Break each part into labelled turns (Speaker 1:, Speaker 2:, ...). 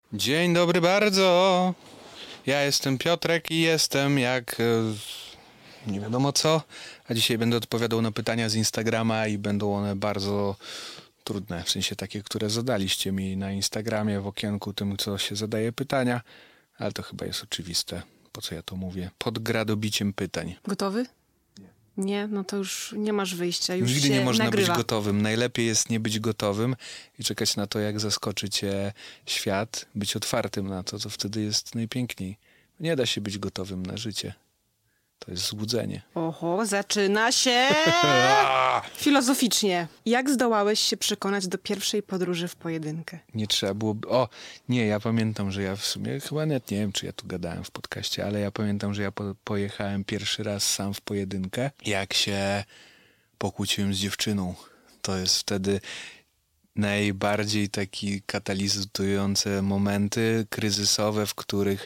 Speaker 1: Dzień dobry bardzo. Ja jestem Piotrek i jestem jak nie wiadomo co, a dzisiaj będę odpowiadał na pytania z Instagrama i będą one bardzo trudne, w sensie takie, które zadaliście mi na Instagramie w okienku tym, co się zadaje pytania, ale to chyba jest oczywiste, po co ja to mówię. Pod gradobiciem pytań.
Speaker 2: Gotowy? Nie, no to już nie masz wyjścia, już
Speaker 1: Nigdy
Speaker 2: się
Speaker 1: nie można
Speaker 2: nagrywa.
Speaker 1: być gotowym. Najlepiej jest nie być gotowym i czekać na to, jak zaskoczy cię świat, być otwartym na to, co wtedy jest najpiękniej. Nie da się być gotowym na życie. To jest złudzenie.
Speaker 2: Oho, zaczyna się filozoficznie. Jak zdołałeś się przekonać do pierwszej podróży w pojedynkę?
Speaker 1: Nie trzeba było... O, nie, ja pamiętam, że ja w sumie, chyba nawet nie wiem, czy ja tu gadałem w podcaście, ale ja pamiętam, że ja pojechałem pierwszy raz sam w pojedynkę, jak się pokłóciłem z dziewczyną. To jest wtedy najbardziej taki katalizujące momenty kryzysowe, w których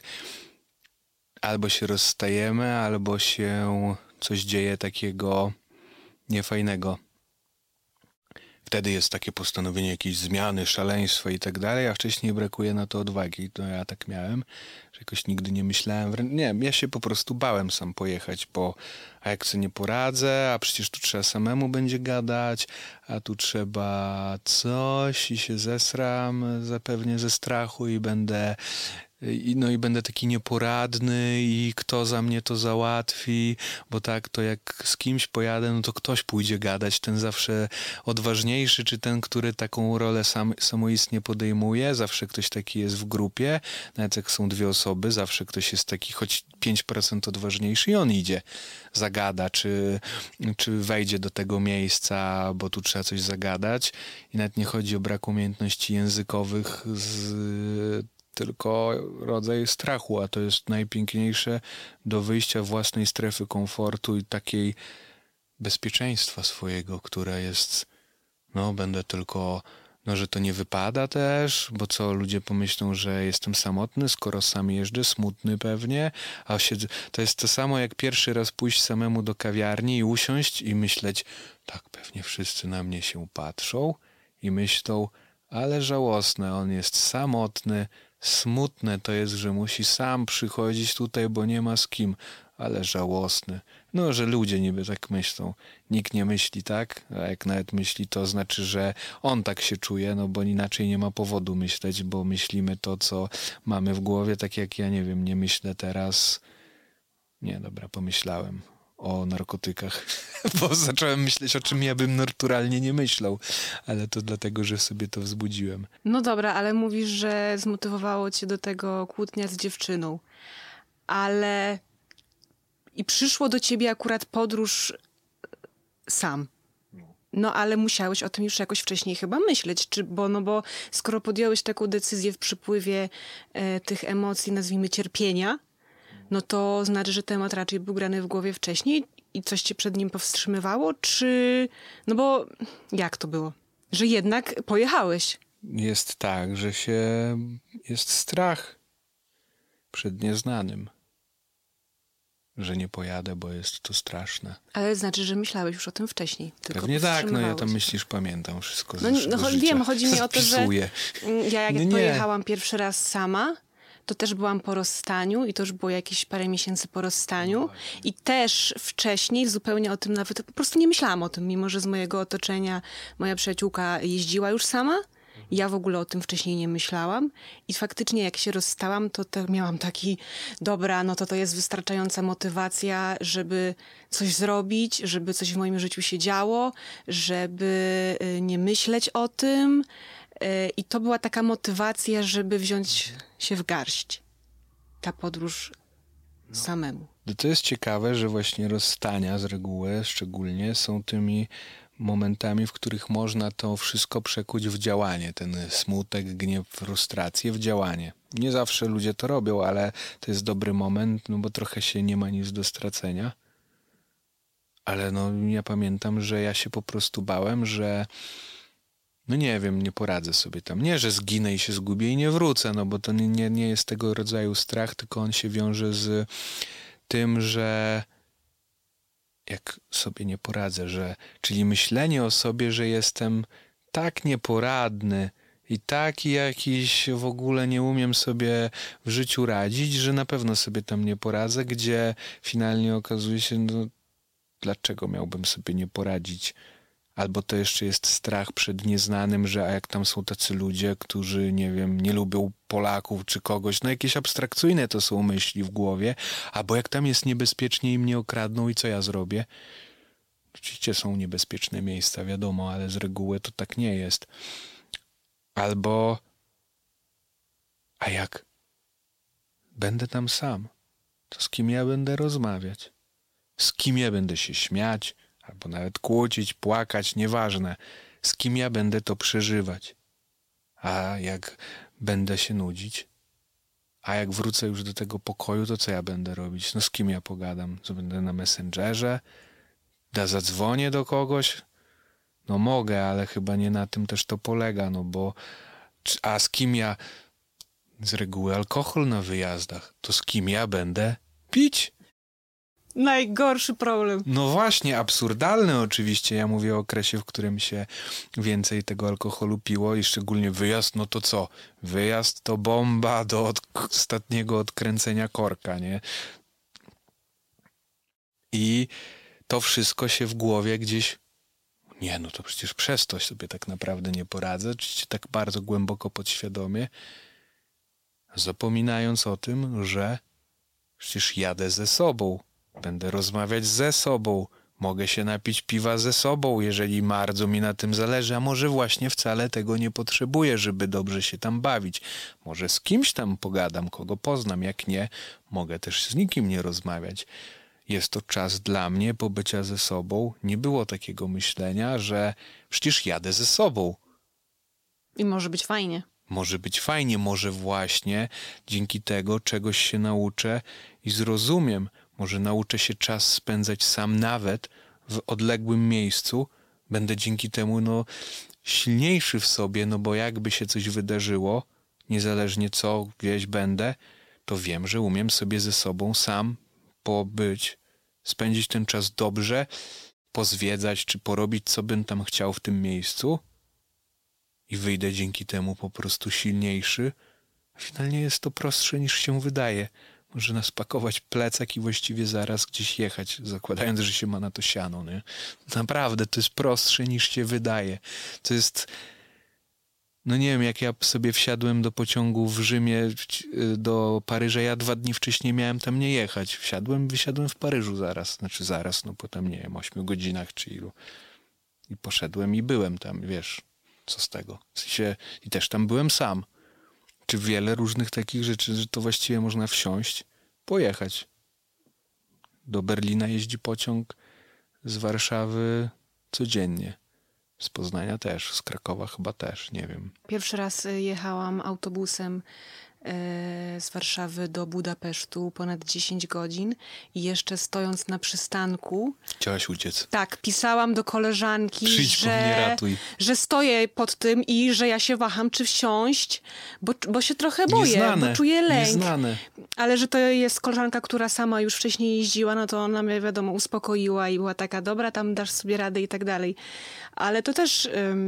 Speaker 1: albo się rozstajemy, albo się coś dzieje takiego niefajnego. Wtedy jest takie postanowienie jakiejś zmiany, szaleństwa i tak dalej, a wcześniej brakuje na to odwagi. To ja tak miałem, że jakoś nigdy nie myślałem. Nie, ja się po prostu bałem sam pojechać, bo a jak sobie nie poradzę, a przecież tu trzeba samemu będzie gadać, a tu trzeba coś i się zesram zapewnie ze strachu i będę... No i będę taki nieporadny i kto za mnie to załatwi, bo tak to jak z kimś pojadę, no to ktoś pójdzie gadać, ten zawsze odważniejszy, czy ten, który taką rolę samoistnie podejmuje, zawsze ktoś taki jest w grupie, nawet jak są dwie osoby, zawsze ktoś jest taki choć 5% odważniejszy i on idzie, zagada, czy wejdzie do tego miejsca, bo tu trzeba coś zagadać i nawet nie chodzi o brak umiejętności językowych tylko rodzaj strachu, a to jest najpiękniejsze do wyjścia własnej strefy komfortu i takiej bezpieczeństwa swojego, które jest, no będę tylko, no że to nie wypada też, bo co ludzie pomyślą, że jestem samotny, skoro sam jeżdżę, smutny pewnie, a siedzę, to jest to samo jak pierwszy raz pójść samemu do kawiarni i usiąść i myśleć, tak pewnie wszyscy na mnie się patrzą i myślą, ale żałosne, on jest samotny, smutne to jest, że musi sam przychodzić tutaj, bo nie ma z kim, ale żałosny. No, że ludzie niby tak myślą. Nikt nie myśli tak, a jak nawet myśli, to znaczy, że on tak się czuje, no bo inaczej nie ma powodu myśleć, bo myślimy to, co mamy w głowie, tak jak ja, nie wiem, nie myślę teraz... Nie, dobra, pomyślałem o narkotykach, bo zacząłem myśleć, o czym ja bym naturalnie nie myślał, ale to dlatego, że sobie to wzbudziłem.
Speaker 2: No dobra, ale mówisz, że zmotywowało cię do tego kłótnia z dziewczyną, ale i przyszło do ciebie akurat podróż sam. No ale musiałeś o tym już jakoś wcześniej chyba myśleć, bo skoro podjąłeś taką decyzję w przypływie tych emocji, nazwijmy cierpienia, no to znaczy, że temat raczej był grany w głowie wcześniej i coś cię przed nim powstrzymywało, czy... No bo jak to było? Że jednak pojechałeś.
Speaker 1: Jest tak, że jest strach przed nieznanym, że nie pojadę, bo jest to straszne.
Speaker 2: Ale znaczy, że myślałeś już o tym wcześniej. Tylko
Speaker 1: Pewnie tak, no ja tam
Speaker 2: się.
Speaker 1: myślisz, pamiętam wszystko
Speaker 2: No,
Speaker 1: z życia.
Speaker 2: wiem, chodzi mi o to, że
Speaker 1: Zapisuję.
Speaker 2: ja jak
Speaker 1: No nie.
Speaker 2: pojechałam pierwszy raz sama, to też byłam po rozstaniu i to już było jakieś parę miesięcy po rozstaniu i też wcześniej zupełnie o tym nawet po prostu nie myślałam o tym, mimo że z mojego otoczenia moja przyjaciółka jeździła już sama. Ja w ogóle o tym wcześniej nie myślałam i faktycznie jak się rozstałam, to miałam taki, dobra, no to jest wystarczająca motywacja, żeby coś zrobić, żeby coś w moim życiu się działo, żeby nie myśleć o tym. I to była taka motywacja, żeby wziąć się w garść. Ta podróż samemu.
Speaker 1: To jest ciekawe, że właśnie rozstania z reguły szczególnie są tymi momentami, w których można to wszystko przekuć w działanie. Ten smutek, gniew, frustrację w działanie. Nie zawsze ludzie to robią, ale to jest dobry moment, no bo trochę się nie ma nic do stracenia. Ale no ja pamiętam, że ja się po prostu bałem, że no nie wiem, nie poradzę sobie tam. Nie, że zginę i się zgubię i nie wrócę, no bo to nie jest tego rodzaju strach, tylko on się wiąże z tym, że jak sobie nie poradzę, czyli myślenie o sobie, że jestem tak nieporadny I taki jakiś w ogóle nie umiem sobie w życiu radzić, że na pewno sobie tam nie poradzę, gdzie finalnie okazuje się, no dlaczego miałbym sobie nie poradzić? Albo to jeszcze jest strach przed nieznanym, że a jak tam są tacy ludzie, którzy, nie wiem, nie lubią Polaków czy kogoś, no jakieś abstrakcyjne to są myśli w głowie, albo jak tam jest niebezpiecznie i mnie okradną i co ja zrobię? Oczywiście są niebezpieczne miejsca, wiadomo, ale z reguły to tak nie jest. Albo a jak będę tam sam, to z kim ja będę rozmawiać? Z kim ja będę się śmiać? Albo nawet kłócić, płakać, nieważne. Z kim ja będę to przeżywać? A jak będę się nudzić? A jak wrócę już do tego pokoju, to co ja będę robić? No z kim ja pogadam? Co będę na Messengerze? Zadzwonię do kogoś? No mogę, ale chyba nie na tym też to polega, no bo... A z kim ja... Z reguły alkohol na wyjazdach. To z kim ja będę pić?
Speaker 2: Najgorszy problem.
Speaker 1: No właśnie, absurdalne oczywiście. Ja mówię o okresie, w którym się więcej tego alkoholu piło i szczególnie wyjazd, no to co? Wyjazd to bomba do ostatniego odkręcenia korka, nie? I to wszystko się w głowie gdzieś... Nie, no to przecież przez to sobie tak naprawdę nie poradzę. Oczywiście tak bardzo głęboko podświadomie, zapominając o tym, że przecież jadę ze sobą. Będę rozmawiać ze sobą. Mogę się napić piwa ze sobą, jeżeli bardzo mi na tym zależy, a może właśnie wcale tego nie potrzebuję, żeby dobrze się tam bawić. Może z kimś tam pogadam, kogo poznam, jak nie, mogę też z nikim nie rozmawiać. Jest to czas dla mnie pobycia ze sobą. Nie było takiego myślenia, że przecież jadę ze sobą.
Speaker 2: I może być fajnie.
Speaker 1: Może być fajnie, może właśnie dzięki tego czegoś się nauczę i zrozumiem. Może nauczę się czas spędzać sam nawet w odległym miejscu. Będę dzięki temu silniejszy w sobie, no bo jakby się coś wydarzyło, niezależnie co gdzieś będę, to wiem, że umiem sobie ze sobą sam pobyć, spędzić ten czas dobrze, pozwiedzać czy porobić co bym tam chciał w tym miejscu i wyjdę dzięki temu po prostu silniejszy. Finalnie jest to prostsze niż się wydaje. Można spakować plecak i właściwie zaraz gdzieś jechać, zakładając, że się ma na to siano, nie? Naprawdę, to jest prostsze niż się wydaje. To jest... No nie wiem, jak ja sobie wsiadłem do pociągu w Rzymie do Paryża, ja 2 dni wcześniej miałem tam nie jechać. Wysiadłem w Paryżu zaraz, no po tam, nie wiem, 8 godzinach czy ilu. I poszedłem i byłem tam, wiesz, co z tego. W sensie, i też tam byłem sam. Czy wiele różnych takich rzeczy, że to właściwie można wsiąść, pojechać. Do Berlina jeździ pociąg, z Warszawy codziennie. Z Poznania też, z Krakowa chyba też, nie wiem.
Speaker 2: Pierwszy raz jechałam autobusem z Warszawy do Budapesztu ponad 10 godzin i jeszcze stojąc na przystanku...
Speaker 1: Chciałaś uciec.
Speaker 2: Tak, pisałam do koleżanki,
Speaker 1: Przyjdź po mnie, ratuj.
Speaker 2: że stoję pod tym i że ja się waham, czy wsiąść, bo się trochę boję,
Speaker 1: Nieznane,
Speaker 2: bo czuję lęk.
Speaker 1: Nieznane.
Speaker 2: Ale że to jest koleżanka, która sama już wcześniej jeździła, no to ona mnie, wiadomo, uspokoiła i była taka, dobra, tam dasz sobie radę i tak dalej. Ale to też...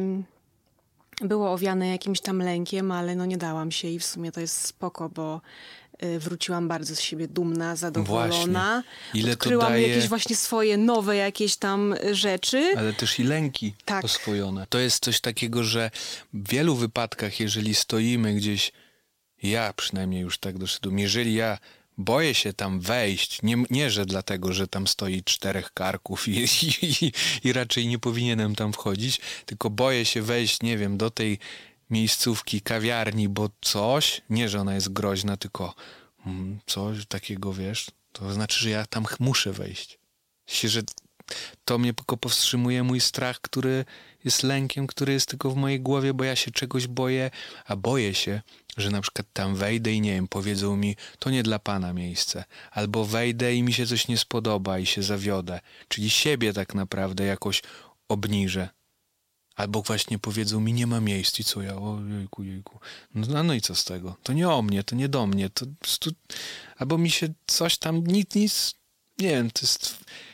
Speaker 2: było owiane jakimś tam lękiem, ale no nie dałam się i w sumie to jest spoko, bo wróciłam bardzo z siebie dumna, zadowolona.
Speaker 1: Właśnie. Ile
Speaker 2: Odkryłam
Speaker 1: to daje...
Speaker 2: jakieś właśnie swoje nowe jakieś tam rzeczy.
Speaker 1: Ale też i lęki
Speaker 2: tak.
Speaker 1: oswojone. To jest coś takiego, że w wielu wypadkach, jeżeli stoimy gdzieś, ja przynajmniej już tak doszedłem, jeżeli ja boję się tam wejść, nie że dlatego, że tam stoi 4 karków i raczej nie powinienem tam wchodzić, tylko boję się wejść, nie wiem, do tej miejscówki, kawiarni, bo coś, nie że ona jest groźna, tylko coś takiego, wiesz, to znaczy, że ja tam muszę wejść. Że to mnie tylko powstrzymuje mój strach, który jest lękiem, który jest tylko w mojej głowie, bo ja się czegoś boję, a boję się, że na przykład tam wejdę i nie wiem, powiedzą mi, to nie dla pana miejsce. Albo wejdę i mi się coś nie spodoba i się zawiodę. Czyli siebie tak naprawdę jakoś obniżę. Albo właśnie powiedzą mi, nie ma miejsc i co ja, o jejku. No i co z tego? To nie o mnie, to nie do mnie. Albo mi się coś tam, nic, nie wiem,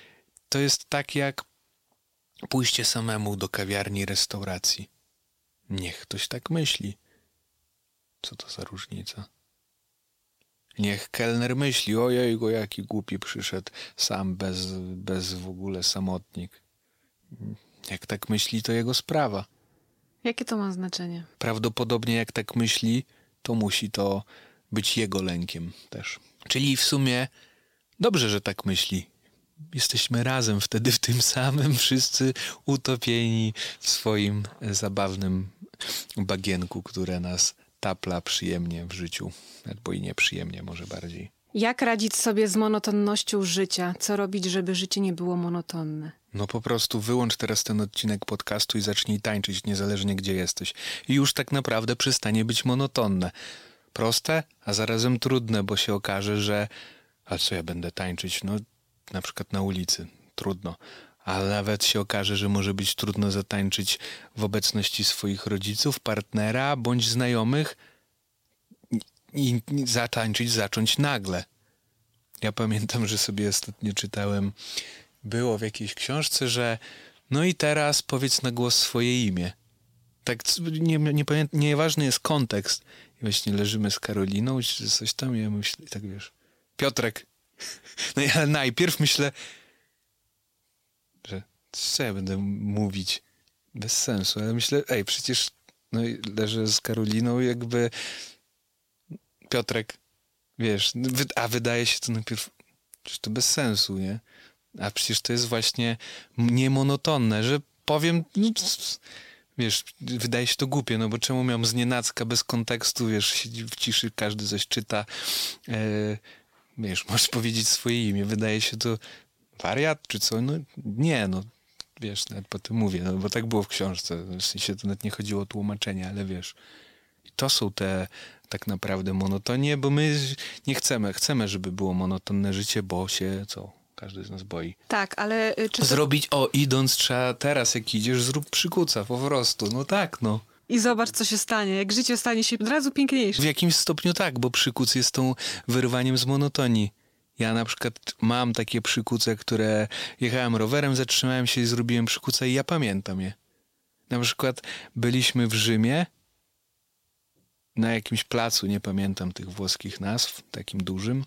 Speaker 1: to jest tak jak pójście samemu do kawiarni, restauracji. Niech ktoś tak myśli. Co to za różnica? Niech kelner myśli, ojejku, jaki głupi przyszedł sam, bez w ogóle samotnik. Jak tak myśli, to jego sprawa.
Speaker 2: Jakie to ma znaczenie?
Speaker 1: Prawdopodobnie jak tak myśli, to musi to być jego lękiem też. Czyli w sumie dobrze, że tak myśli. Jesteśmy razem wtedy w tym samym, wszyscy utopieni w swoim zabawnym bagienku, które nas tapla przyjemnie w życiu. Albo i nieprzyjemnie może bardziej.
Speaker 2: Jak radzić sobie z monotonnością życia? Co robić, żeby życie nie było monotonne?
Speaker 1: No po prostu wyłącz teraz ten odcinek podcastu i zacznij tańczyć, niezależnie gdzie jesteś. I już tak naprawdę przestanie być monotonne. Proste, a zarazem trudne, bo się okaże, że... A co ja będę tańczyć? No na przykład na ulicy. Trudno. Ale nawet się okaże, że może być trudno zatańczyć w obecności swoich rodziców, partnera bądź znajomych i zacząć nagle. Ja pamiętam, że sobie ostatnio czytałem, było w jakiejś książce, że no i teraz powiedz na głos swoje imię. Tak nieważny jest kontekst. I właśnie leżymy z Karoliną, czy coś tam, i ja myślę, tak wiesz, Piotrek. No ja najpierw myślę, że co ja będę mówić? Bez sensu. Ale myślę, przecież no i leżę z Karoliną, jakby Piotrek, wiesz, a wydaje się to najpierw, że to bez sensu, nie? A przecież to jest właśnie niemonotonne, że powiem, no, wiesz, wydaje się to głupie, no bo czemu miałem znienacka bez kontekstu, wiesz, siedzi w ciszy, każdy coś czyta, wiesz, możesz powiedzieć swoje imię, wydaje się to wariat, czy co? No nie, no wiesz, nawet po tym mówię, no bo tak było w książce, w sensie to nawet nie chodziło o tłumaczenie, ale wiesz, to są te tak naprawdę monotonie, bo my nie chcemy, żeby było monotonne życie, bo się, każdy z nas boi.
Speaker 2: Tak, ale... Czy to...
Speaker 1: Zrobić, idąc trzeba teraz, jak idziesz, zrób przykuca, po prostu, no tak, no.
Speaker 2: I zobacz, co się stanie, jak życie stanie się od razu piękniejsze.
Speaker 1: W jakimś stopniu tak, bo przykuc jest tą wyrwaniem z monotonii. Ja na przykład mam takie przykuce, które jechałem rowerem, zatrzymałem się i zrobiłem przykuca i ja pamiętam je. Na przykład byliśmy w Rzymie, na jakimś placu, nie pamiętam tych włoskich nazw, takim dużym.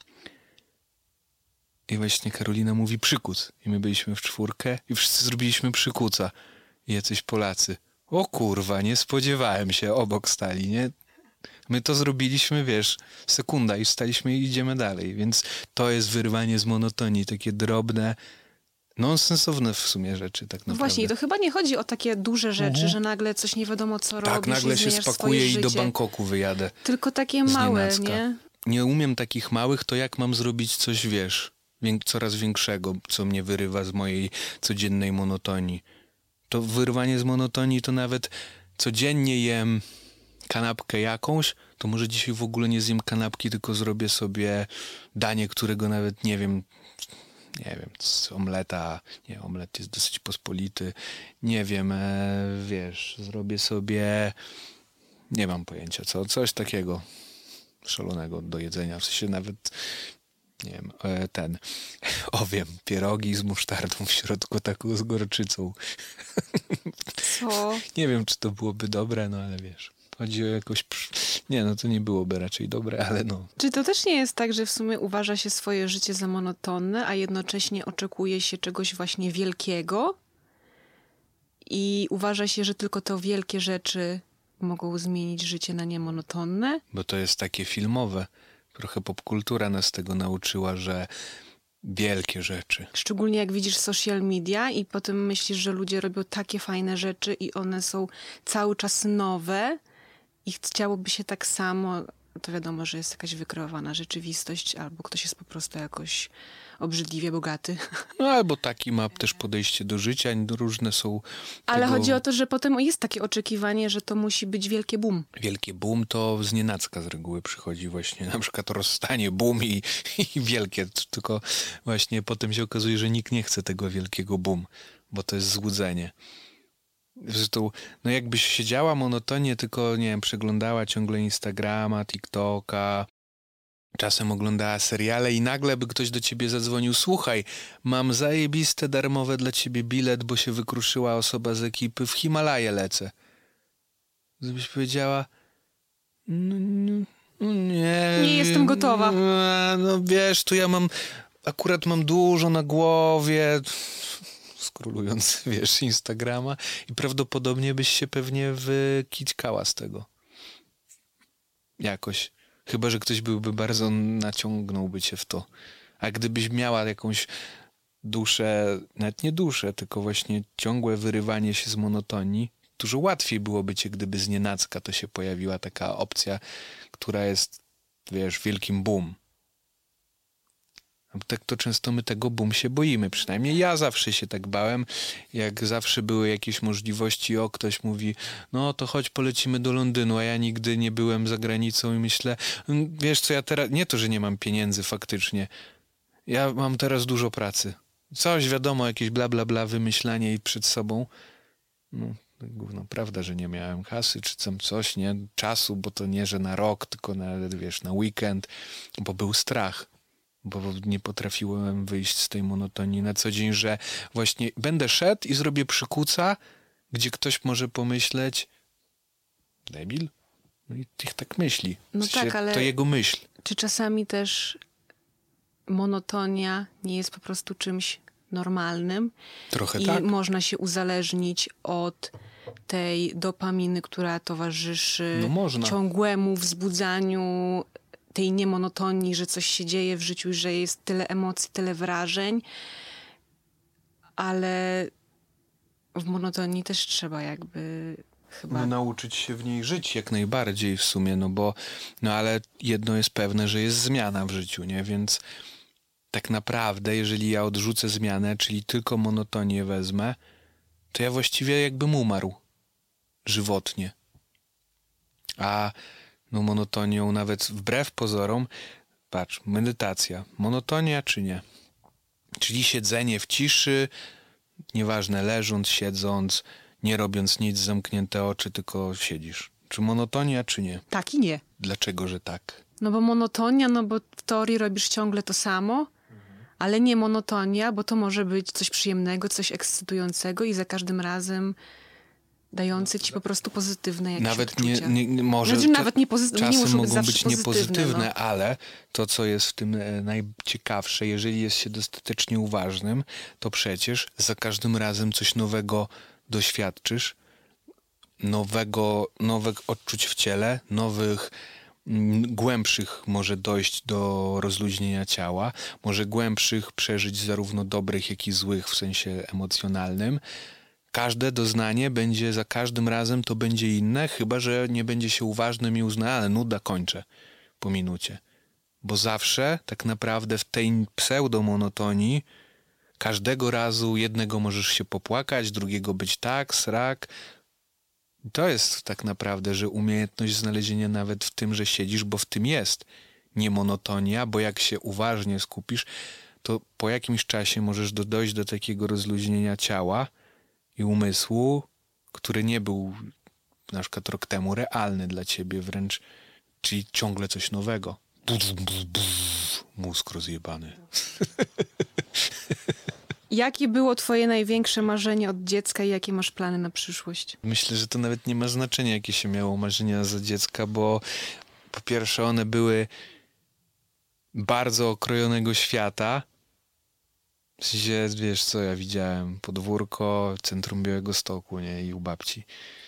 Speaker 1: I właśnie Karolina mówi przykuc. I my byliśmy w czwórkę i wszyscy zrobiliśmy przykuca. I jacyś Polacy. O kurwa, nie spodziewałem się, obok stali, nie? My to zrobiliśmy, wiesz, sekunda i staliśmy i idziemy dalej. Więc to jest wyrwanie z monotonii, takie drobne, nonsensowne w sumie rzeczy tak naprawdę.
Speaker 2: No właśnie, to chyba nie chodzi o takie duże rzeczy, że nagle coś nie wiadomo co robisz.
Speaker 1: Tak, nagle się spakuję i do Bangkoku wyjadę.
Speaker 2: Tylko takie małe, nie?
Speaker 1: Nie umiem takich małych, to jak mam zrobić coś, wiesz, coraz większego, co mnie wyrywa z mojej codziennej monotonii. To wyrwanie z monotonii to nawet codziennie jem kanapkę jakąś, to może dzisiaj w ogóle nie zjem kanapki, tylko zrobię sobie danie, którego nawet nie wiem, z omleta, nie, omlet jest dosyć pospolity, nie wiem, wiesz, zrobię sobie, nie mam pojęcia co, coś takiego szalonego do jedzenia, w sensie nawet, nie wiem, wiem, pierogi z musztardą w środku, taką z gorczycą.
Speaker 2: Co?
Speaker 1: Nie wiem, czy to byłoby dobre, no ale wiesz. Chodzi o jakoś... Nie, no to nie byłoby raczej dobre, ale no.
Speaker 2: Czy to też nie jest tak, że w sumie uważa się swoje życie za monotonne, a jednocześnie oczekuje się czegoś właśnie wielkiego i uważa się, że tylko te wielkie rzeczy mogą zmienić życie na niemonotonne?
Speaker 1: Bo to jest takie filmowe. Trochę popkultura nas tego nauczyła, że wielkie rzeczy.
Speaker 2: Szczególnie jak widzisz social media i potem myślisz, że ludzie robią takie fajne rzeczy i one są cały czas nowe i chciałoby się tak samo, to wiadomo, że jest jakaś wykreowana rzeczywistość albo ktoś jest po prostu jakoś obrzydliwie bogaty.
Speaker 1: No albo taki ma też podejście do życia, różne są...
Speaker 2: Ale chodzi o to, że potem jest takie oczekiwanie, że to musi być wielkie boom.
Speaker 1: Wielkie boom to znienacka z reguły przychodzi właśnie, na przykład rozstanie, boom i wielkie, tylko właśnie potem się okazuje, że nikt nie chce tego wielkiego boom, bo to jest złudzenie. Zresztą, no jakbyś siedziała monotonnie, tylko, nie wiem, przeglądała ciągle Instagrama, TikToka, czasem oglądała seriale i nagle by ktoś do ciebie zadzwonił, słuchaj, mam zajebiste darmowe dla ciebie bilet, bo się wykruszyła osoba z ekipy, w Himalaje lecę. Gdybyś powiedziała, nie.
Speaker 2: Nie jestem gotowa.
Speaker 1: No wiesz, tu ja akurat mam dużo na głowie, skrolując, wiesz, Instagrama i prawdopodobnie byś się pewnie wykićkała z tego. Jakoś. Chyba że ktoś byłby bardzo naciągnąłby cię w to. A gdybyś miała jakąś duszę, nawet nie duszę, tylko właśnie ciągłe wyrywanie się z monotonii, dużo łatwiej byłoby cię, gdyby znienacka to się pojawiła taka opcja, która jest, wiesz, wielkim boom. Tak to często my tego boom się boimy. Przynajmniej ja zawsze się tak bałem. Jak zawsze były jakieś możliwości, ktoś mówi, no to chodź polecimy do Londynu, a ja nigdy nie byłem za granicą i myślę, wiesz co, ja teraz, nie to, że nie mam pieniędzy faktycznie, ja mam teraz dużo pracy. Coś wiadomo, jakieś bla bla bla, wymyślanie i przed sobą. No, gówno prawda, że nie miałem kasy, czy tam coś, nie? Czasu, bo to nie, że na rok, tylko na weekend, bo był strach. Bo nie potrafiłem wyjść z tej monotonii na co dzień, że właśnie będę szedł i zrobię przykuca, gdzie ktoś może pomyśleć, debil? No i tych tak myśli.
Speaker 2: No tak, ale
Speaker 1: to jego myśl.
Speaker 2: czy czasami też monotonia nie jest po prostu czymś normalnym?
Speaker 1: Trochę
Speaker 2: I
Speaker 1: tak.
Speaker 2: można się uzależnić od tej dopaminy, która towarzyszy ciągłemu wzbudzaniu tej niemonotonii, że coś się dzieje w życiu, że jest tyle emocji, tyle wrażeń, ale w monotonii też trzeba jakby chyba...
Speaker 1: nauczyć się w niej żyć jak najbardziej w sumie, ale jedno jest pewne, że jest zmiana w życiu, nie? Więc tak naprawdę, jeżeli ja odrzucę zmianę, czyli tylko monotonię wezmę, to ja właściwie jakbym umarł żywotnie. A monotonią nawet wbrew pozorom, patrz, medytacja, monotonia czy nie? Czyli siedzenie w ciszy, nieważne leżąc, siedząc, nie robiąc nic, zamknięte oczy, tylko siedzisz. Czy monotonia, czy nie?
Speaker 2: Tak i nie.
Speaker 1: Dlaczego, że tak?
Speaker 2: No bo monotonia, bo w teorii robisz ciągle to samo, ale nie monotonia, bo to może być coś przyjemnego, coś ekscytującego i za każdym razem dający ci po prostu pozytywne jakieś
Speaker 1: nawet
Speaker 2: odczucia.
Speaker 1: nie może
Speaker 2: znaczy, nawet nie
Speaker 1: czasem
Speaker 2: nie muszą być
Speaker 1: mogą
Speaker 2: zawsze
Speaker 1: być
Speaker 2: pozytywne,
Speaker 1: niepozytywne, ale to, co jest w tym najciekawsze, jeżeli jest się dostatecznie uważnym, to przecież za każdym razem coś nowego doświadczysz, nowych odczuć w ciele, nowych głębszych może dojść do rozluźnienia ciała, może głębszych przeżyć zarówno dobrych, jak i złych w sensie emocjonalnym. Każde doznanie będzie za każdym razem to będzie inne, chyba że nie będzie się uważnym i uzna, ale nuda, kończę po minucie. Bo zawsze tak naprawdę w tej pseudomonotonii każdego razu jednego możesz się popłakać, drugiego być tak, srak. To jest tak naprawdę, że umiejętność znalezienia nawet w tym, że siedzisz, bo w tym jest nie monotonia, bo jak się uważnie skupisz, to po jakimś czasie możesz dojść do takiego rozluźnienia ciała i umysłu, który nie był na przykład rok temu realny dla ciebie wręcz, czyli ciągle coś nowego. Mózg rozjebany.
Speaker 2: Jakie było twoje największe marzenie od dziecka i jakie masz plany na przyszłość?
Speaker 1: Myślę, że to nawet nie ma znaczenia, jakie się miało marzenia za dziecka, bo po pierwsze one były bardzo okrojonego świata. W sensie, wiesz co, ja widziałem podwórko, centrum Białegostoku, nie? I u babci.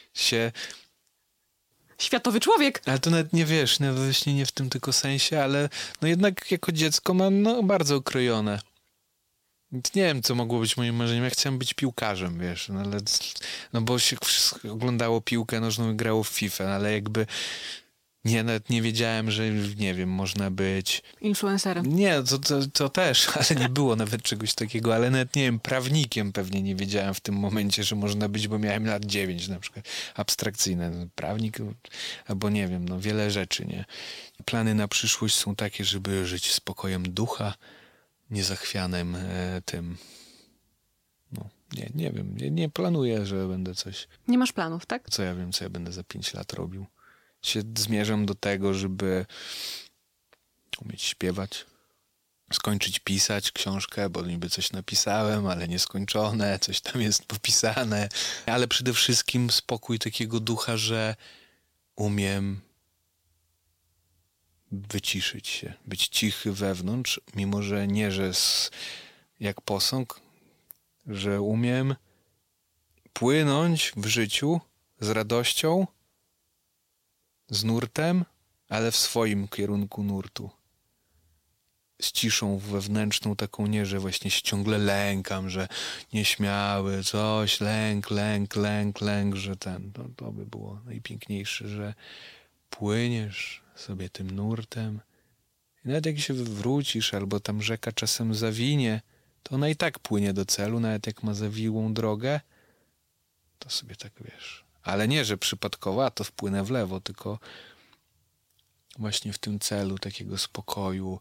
Speaker 2: Światowy człowiek!
Speaker 1: Ale to nawet nie wiesz, właśnie nie w tym tylko sensie, ale jednak jako dziecko mam bardzo okrojone. Nie wiem, co mogło być moim marzeniem. Ja chciałem być piłkarzem, wiesz, bo się oglądało piłkę nożną i grało w FIFA, ale jakby nawet nie wiedziałem, że nie wiem, można być...
Speaker 2: Influencerem.
Speaker 1: Nie, to też, ale nie było nawet czegoś takiego, ale nawet nie wiem, prawnikiem pewnie nie wiedziałem w tym momencie, że można być, bo miałem lat 9 na przykład, abstrakcyjne. Prawnik, albo nie wiem, wiele rzeczy, nie? Plany na przyszłość są takie, żeby żyć spokojem ducha, niezachwianym tym. Nie wiem, nie planuję, że będę coś...
Speaker 2: Nie masz planów, tak?
Speaker 1: Co ja wiem, co ja będę za 5 lat robił. Zmierzam do tego, żeby umieć śpiewać, skończyć pisać książkę, bo niby coś napisałem, ale nieskończone, coś tam jest popisane. Ale przede wszystkim spokój takiego ducha, że umiem wyciszyć się, być cichy wewnątrz, mimo że nie, że jak posąg, że umiem płynąć w życiu z radością, z nurtem, ale w swoim kierunku nurtu. Z ciszą wewnętrzną taką, nie, że właśnie się ciągle lękam, że nieśmiały, coś, lęk, że to by było najpiękniejsze, że płyniesz sobie tym nurtem i nawet jak się wywrócisz, albo tam rzeka czasem zawinie, to ona i tak płynie do celu, nawet jak ma zawiłą drogę, to sobie tak wiesz. Ale nie, że przypadkowo, a to wpłynę w lewo, tylko właśnie w tym celu takiego spokoju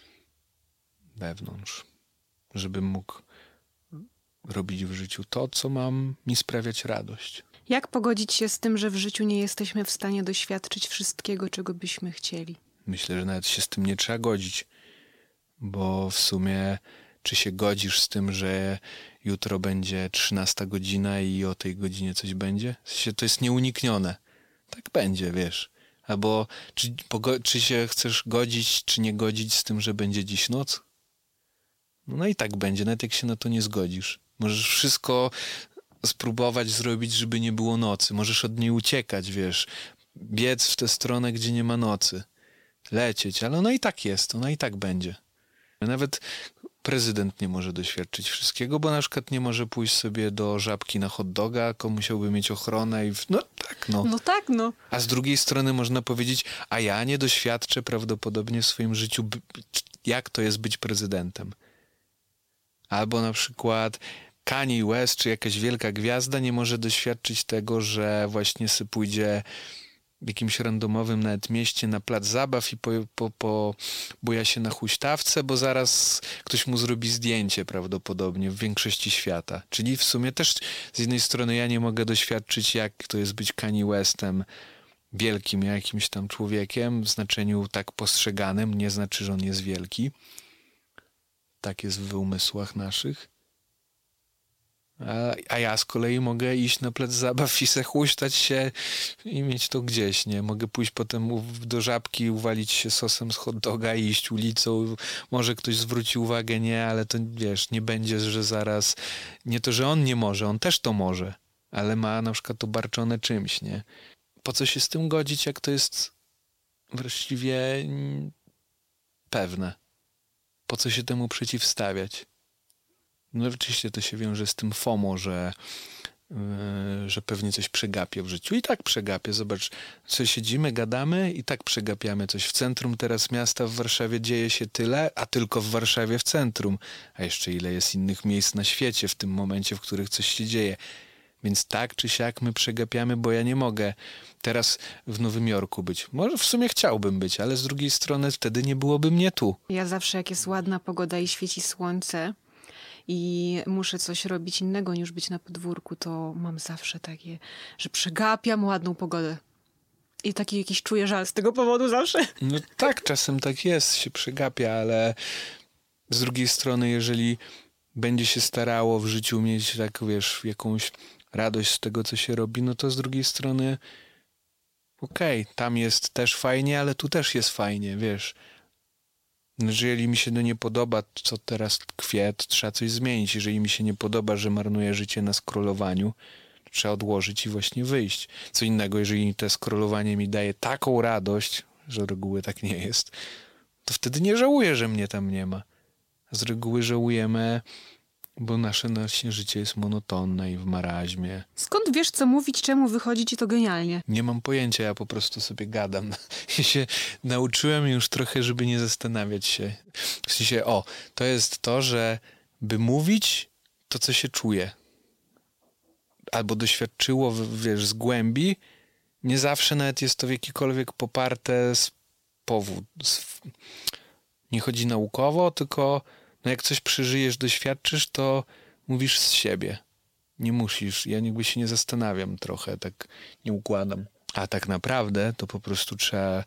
Speaker 1: wewnątrz, żebym mógł robić w życiu to, co mi sprawiać radość.
Speaker 2: Jak pogodzić się z tym, że w życiu nie jesteśmy w stanie doświadczyć wszystkiego, czego byśmy chcieli?
Speaker 1: Myślę, że nawet się z tym nie trzeba godzić, bo w sumie czy się godzisz z tym, że jutro będzie 13 godzina i o tej godzinie coś będzie? W sensie to jest nieuniknione. Tak będzie, wiesz. Albo czy się chcesz godzić, czy nie godzić z tym, że będzie dziś noc? No i tak będzie, nawet jak się na to nie zgodzisz. Możesz wszystko spróbować zrobić, żeby nie było nocy. Możesz od niej uciekać, wiesz. Biec w tę stronę, gdzie nie ma nocy. Lecieć, ale ona i tak jest, ona i tak będzie. Nawet prezydent nie może doświadczyć wszystkiego, bo na przykład nie może pójść sobie do Żabki na hot doga, tylko musiałby mieć ochronę i... No tak, no. A z drugiej strony można powiedzieć, a ja nie doświadczę prawdopodobnie w swoim życiu, jak to jest być prezydentem. Albo na przykład Kanye West, czy jakaś wielka gwiazda nie może doświadczyć tego, że właśnie sobie pójdzie w jakimś randomowym nawet mieście na plac zabaw i buja się na huśtawce, bo zaraz ktoś mu zrobi zdjęcie prawdopodobnie w większości świata. Czyli w sumie też z jednej strony ja nie mogę doświadczyć, jak to jest być Kanye Westem, wielkim jakimś tam człowiekiem, w znaczeniu tak postrzeganym, nie znaczy, że on jest wielki. Tak jest w umysłach naszych. A ja z kolei mogę iść na plac zabaw i se huśtać się i mieć to gdzieś, nie? Mogę pójść potem do Żabki, uwalić się sosem z hot doga i iść ulicą. Może ktoś zwróci uwagę, nie, ale to wiesz, nie będzie, że zaraz... Nie to, że on nie może, on też to może, ale ma na przykład obarczone czymś, nie? Po co się z tym godzić, jak to jest właściwie pewne? Po co się temu przeciwstawiać? No oczywiście to się wiąże z tym FOMO, że pewnie coś przegapię w życiu. I tak przegapię. Zobacz, co siedzimy, gadamy i tak przegapiamy coś. W centrum teraz miasta w Warszawie dzieje się tyle, a tylko w Warszawie w centrum. A jeszcze ile jest innych miejsc na świecie w tym momencie, w których coś się dzieje. Więc tak czy siak my przegapiamy, bo ja nie mogę teraz w Nowym Jorku być. Może w sumie chciałbym być, ale z drugiej strony wtedy nie byłoby mnie tu.
Speaker 2: Ja zawsze, jak jest ładna pogoda i świeci słońce i muszę coś robić innego niż być na podwórku, to mam zawsze takie, że przegapiam ładną pogodę. I taki jakiś czuję żal z tego powodu zawsze.
Speaker 1: No tak, czasem tak jest, się przegapia, ale z drugiej strony, jeżeli będzie się starało w życiu mieć tak, wiesz, jakąś radość z tego, co się robi, no to z drugiej strony okej, tam jest też fajnie, ale tu też jest fajnie, wiesz. Jeżeli mi się nie podoba, co teraz tkwie, to trzeba coś zmienić. Jeżeli mi się nie podoba, że marnuję życie na scrollowaniu, to trzeba odłożyć i właśnie wyjść. Co innego, jeżeli te scrollowanie mi daje taką radość, że reguły tak nie jest, to wtedy nie żałuję, że mnie tam nie ma. A z reguły żałujemy, bo nasze życie jest monotonne i w maraźmie.
Speaker 2: Skąd wiesz, co mówić, czemu wychodzić i to genialnie?
Speaker 1: Nie mam pojęcia, ja po prostu sobie gadam. Ja się nauczyłem już trochę, żeby nie zastanawiać się. W sensie, to jest to, że by mówić to, co się czuje. Albo doświadczyło, wiesz, z głębi. Nie zawsze nawet jest to w jakikolwiek poparte z powód. Nie chodzi naukowo, tylko jak coś przeżyjesz, doświadczysz, to mówisz z siebie. Nie musisz. Ja jakby się nie zastanawiam trochę, tak nie układam. A tak naprawdę to po prostu trzeba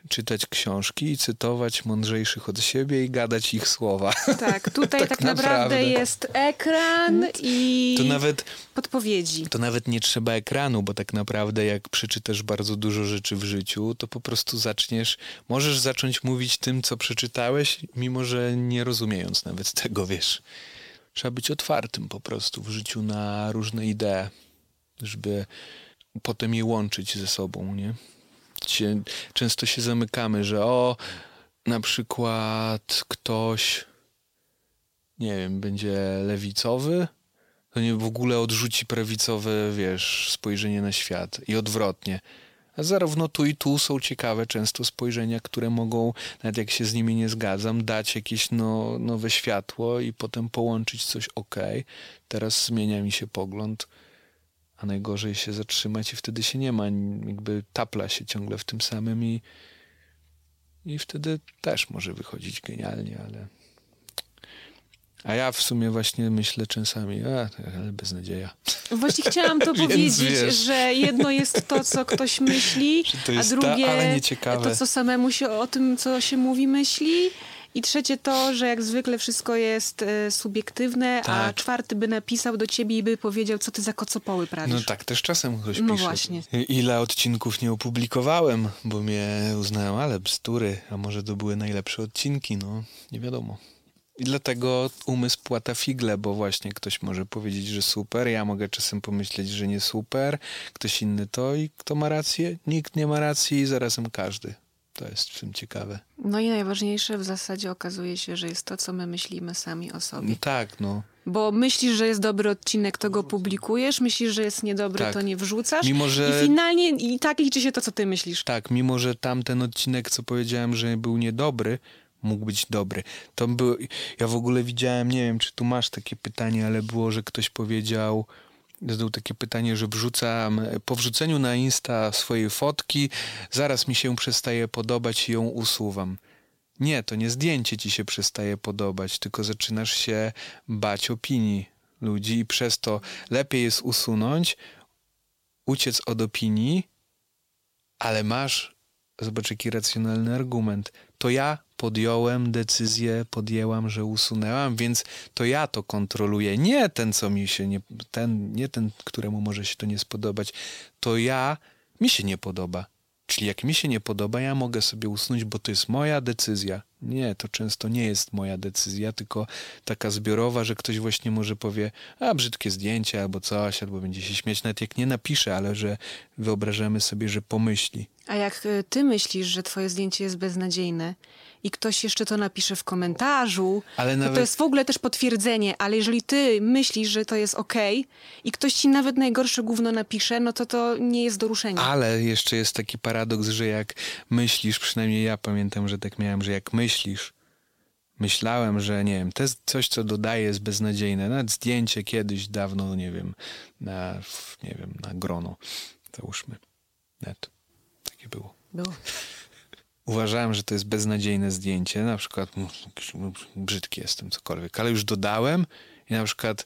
Speaker 1: czytać książki i cytować mądrzejszych od siebie i gadać ich słowa.
Speaker 2: Tak, tutaj tak naprawdę jest ekran i podpowiedzi.
Speaker 1: To nawet nie trzeba ekranu, bo tak naprawdę jak przeczytasz bardzo dużo rzeczy w życiu, to po prostu możesz zacząć mówić tym, co przeczytałeś, mimo że nie rozumiejąc nawet tego, wiesz. Trzeba być otwartym po prostu w życiu na różne idee, żeby potem je łączyć ze sobą, nie? Często się zamykamy, że na przykład ktoś, nie wiem, będzie lewicowy, to nie w ogóle odrzuci prawicowe, wiesz, spojrzenie na świat i odwrotnie. A zarówno tu i tu są ciekawe często spojrzenia, które mogą, nawet jak się z nimi nie zgadzam, dać jakieś nowe światło i potem połączyć coś teraz zmienia mi się pogląd, a najgorzej się zatrzymać i wtedy się nie ma, jakby tapla się ciągle w tym samym i wtedy też może wychodzić genialnie, ale... A ja w sumie właśnie myślę czasami, ale beznadzieja.
Speaker 2: Właśnie chciałam to powiedzieć, że jedno jest to, co ktoś myśli, a drugie to, co samemu się o tym, co się mówi, myśli. I trzecie to, że jak zwykle wszystko jest subiektywne, tak. A czwarty by napisał do ciebie i by powiedział, co ty za kocopoły prawisz.
Speaker 1: No tak, też czasem ktoś pisze.
Speaker 2: No właśnie.
Speaker 1: Ile odcinków nie opublikowałem, bo mnie uznałem, ale bzdury, a może to były najlepsze odcinki, nie wiadomo. I dlatego umysł płata figle, bo właśnie ktoś może powiedzieć, że super, ja mogę czasem pomyśleć, że nie super, ktoś inny to i kto ma rację? Nikt nie ma racji i zarazem każdy. To jest w tym ciekawe.
Speaker 2: No i najważniejsze w zasadzie okazuje się, że jest to, co my myślimy sami o sobie.
Speaker 1: No tak,
Speaker 2: Bo myślisz, że jest dobry odcinek, to go publikujesz, myślisz, że jest niedobry, to nie wrzucasz. I finalnie i tak liczy się to, co ty myślisz.
Speaker 1: Tak, mimo że tamten odcinek, co powiedziałem, że był niedobry, mógł być dobry. Ja w ogóle widziałem, nie wiem, czy tu masz takie pytanie, ale było, że ktoś powiedział, zadał takie pytanie, że po wrzuceniu na Insta swojej fotki, zaraz mi się przestaje podobać i ją usuwam. Nie, to nie zdjęcie ci się przestaje podobać, tylko zaczynasz się bać opinii ludzi i przez to lepiej jest usunąć, uciec od opinii, ale zobacz jaki racjonalny argument, to ja podjęłam, że usunęłam, więc to ja to kontroluję. Nie ten, co mi się nie ten, któremu może się to nie spodobać. To mi się nie podoba. Czyli jak mi się nie podoba, ja mogę sobie usunąć, bo to jest moja decyzja. Nie, to często nie jest moja decyzja, tylko taka zbiorowa, że ktoś właśnie może powie, brzydkie zdjęcie albo coś, albo będzie się śmiać, nawet jak nie napisze, ale że wyobrażamy sobie, że pomyśli.
Speaker 2: A jak ty myślisz, że twoje zdjęcie jest beznadziejne i ktoś jeszcze to napisze w komentarzu, to jest w ogóle też potwierdzenie, ale jeżeli ty myślisz, że to jest okej i ktoś ci nawet najgorsze gówno napisze, no to nie jest do ruszenia.
Speaker 1: Ale jeszcze jest taki paradoks, że jak myślisz, przynajmniej ja pamiętam, że tak miałem, że jak myślałem, że nie wiem, to jest coś, co dodaję, jest beznadziejne. Nawet zdjęcie kiedyś dawno, nie wiem, na grono, załóżmy. Takie było. Uważałem, że to jest beznadziejne zdjęcie, na przykład brzydki jestem, cokolwiek, ale już dodałem i na przykład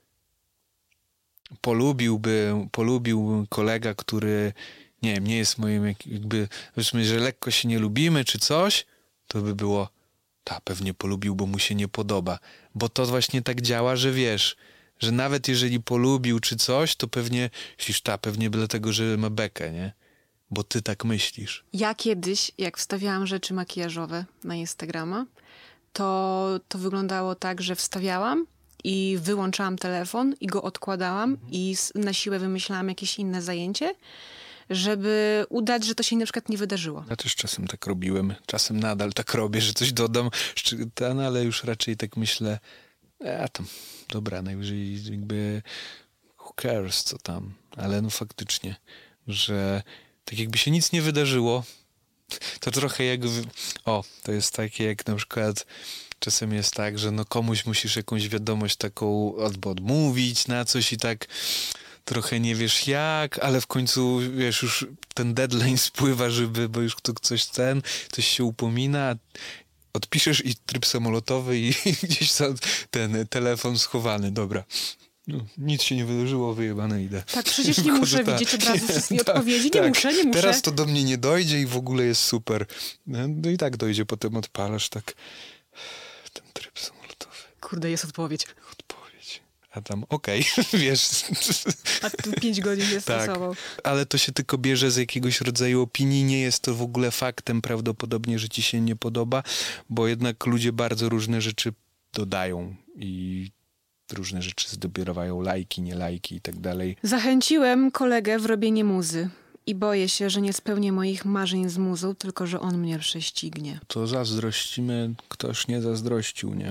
Speaker 1: polubił kolega, który nie wiem, nie jest moim jakby, powiedzmy, że lekko się nie lubimy czy coś, to by było pewnie polubił, bo mu się nie podoba. Bo to właśnie tak działa, że wiesz, że nawet jeżeli polubił czy coś, to pewnie myślisz, pewnie dlatego, że ma bekę, nie? Bo ty tak myślisz.
Speaker 2: Ja kiedyś, jak wstawiałam rzeczy makijażowe na Instagrama, to wyglądało tak, że wstawiałam i wyłączałam telefon i go odkładałam i na siłę wymyślałam jakieś inne zajęcie, żeby udać, że to się na przykład nie wydarzyło.
Speaker 1: Ja też czasem tak robiłem. Czasem nadal tak robię, że coś dodam, ale już raczej tak myślę, dobra, najwyżej jakby who cares, co tam. Ale faktycznie, że tak jakby się nic nie wydarzyło, to trochę to jest takie jak na przykład czasem jest tak, że komuś musisz jakąś wiadomość taką albo odmówić na coś i tak trochę nie wiesz jak, ale w końcu wiesz, już ten deadline spływa, bo już coś się upomina, odpiszesz i tryb samolotowy i gdzieś ten telefon schowany, dobra. No, nic się nie wydarzyło, wyjebane idę.
Speaker 2: Tak, przecież nie muszę widzieć od razu wszystkich odpowiedzi. Nie muszę.
Speaker 1: Teraz to do mnie nie dojdzie i w ogóle jest super. No i tak dojdzie, potem odpalasz tak ten tryb samolotowy.
Speaker 2: Kurde, jest odpowiedź.
Speaker 1: A tam okej, wiesz.
Speaker 2: A tu 5 godzin jest stosował.
Speaker 1: Ale to się tylko bierze z jakiegoś rodzaju opinii. Nie jest to w ogóle faktem prawdopodobnie, że ci się nie podoba, bo jednak ludzie bardzo różne rzeczy dodają i różne rzeczy zdobywają lajki, nie lajki i tak dalej.
Speaker 2: Zachęciłem kolegę w robienie muzy i boję się, że nie spełnię moich marzeń z muzą, tylko że on mnie prześcignie.
Speaker 1: To zazdrościmy, ktoś nie zazdrościł, nie?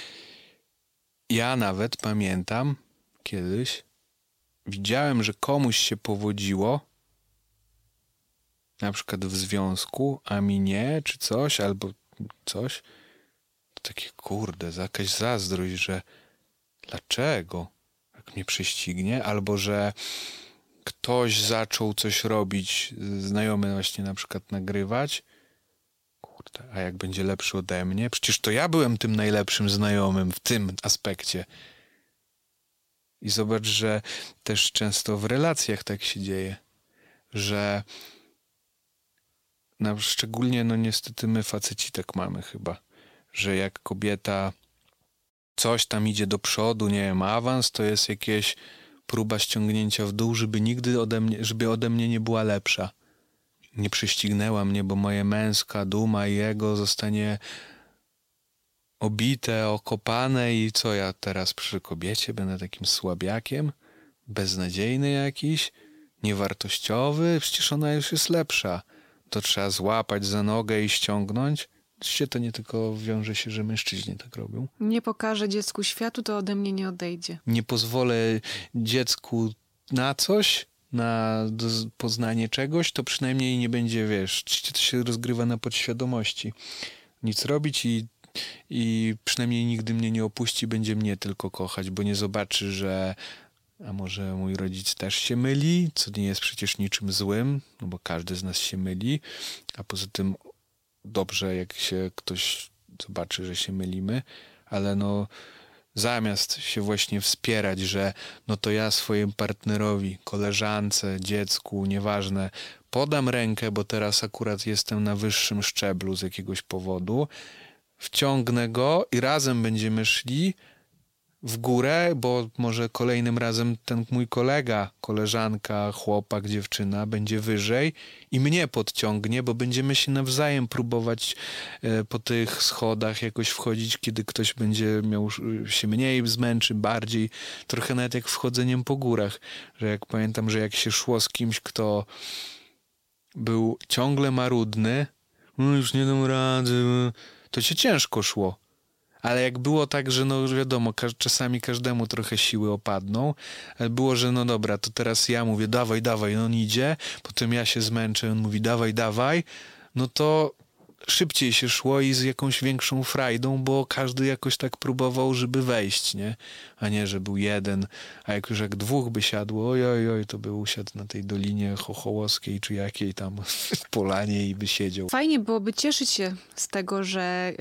Speaker 1: Ja nawet pamiętam kiedyś, widziałem, że komuś się powodziło, na przykład w związku, a mi nie, czy coś, albo coś. To takie, kurde, jakaś zazdrość, że dlaczego? Jak mnie prześcignie, albo że ktoś zaczął coś robić, znajomy właśnie na przykład nagrywać. Kurde, a jak będzie lepszy ode mnie? Przecież to ja byłem tym najlepszym znajomym w tym aspekcie. I zobacz, że też często w relacjach tak się dzieje, że szczególnie, no niestety my faceci tak mamy chyba, że jak kobieta coś tam idzie do przodu, nie wiem, awans, to jest jakieś próba ściągnięcia w dół, żeby nigdy ode mnie nie była lepsza. Nie prześcignęła mnie, bo moja męska duma i ego zostanie obite, okopane i co ja teraz przy kobiecie będę takim słabiakiem? Beznadziejny jakiś? Niewartościowy? Przecież ona już jest lepsza. To trzeba złapać za nogę i ściągnąć? Oczywiście to nie tylko wiąże się, że mężczyźni tak robią.
Speaker 2: Nie pokażę dziecku światu, to ode mnie nie odejdzie.
Speaker 1: Nie pozwolę dziecku na coś, na poznanie czegoś, to przynajmniej nie będzie, wiesz, to się rozgrywa na podświadomości. Nic robić i przynajmniej nigdy mnie nie opuści, będzie mnie tylko kochać, bo nie zobaczy, że a może mój rodzic też się myli, co nie jest przecież niczym złym, no bo każdy z nas się myli, a poza tym dobrze, jak się ktoś zobaczy, że się mylimy, ale no zamiast się właśnie wspierać, że no to ja swojemu partnerowi, koleżance, dziecku, nieważne, podam rękę, bo teraz akurat jestem na wyższym szczeblu z jakiegoś powodu, wciągnę go i razem będziemy szli w górę, bo może kolejnym razem ten mój kolega, koleżanka, chłopak, dziewczyna będzie wyżej i mnie podciągnie, bo będziemy się nawzajem próbować po tych schodach jakoś wchodzić, kiedy ktoś będzie miał się mniej zmęczy, bardziej, trochę nawet jak wchodzeniem po górach, że jak pamiętam, że jak się szło z kimś, kto był ciągle marudny, już nie dam rady, to się ciężko szło. Ale jak było tak, że no wiadomo, czasami każdemu trochę siły opadną, ale było, że no dobra, to teraz ja mówię dawaj, dawaj, on idzie, potem ja się zmęczę, on mówi dawaj, dawaj, no to szybciej się szło i z jakąś większą frajdą, bo każdy jakoś tak próbował, żeby wejść, nie? A nie, że był jeden, a jak dwóch by siadło, oj, to by usiadł na tej dolinie chochołowskiej, czy jakiej tam polanie i by siedział.
Speaker 2: Fajnie byłoby cieszyć się z tego, że